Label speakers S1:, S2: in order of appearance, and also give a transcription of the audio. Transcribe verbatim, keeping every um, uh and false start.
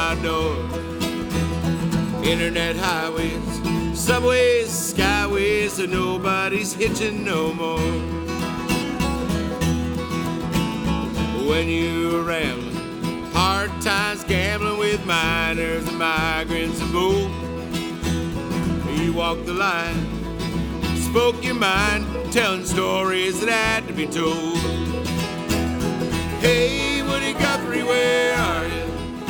S1: outdoors. Internet highways, subways, skyways, so nobody's hitching no more. When you're rambling, hard times gambling with miners and migrants and bulls. You walked the line, spoke your mind, telling stories that had to be told. Hey, Woody Guthrie, where are you?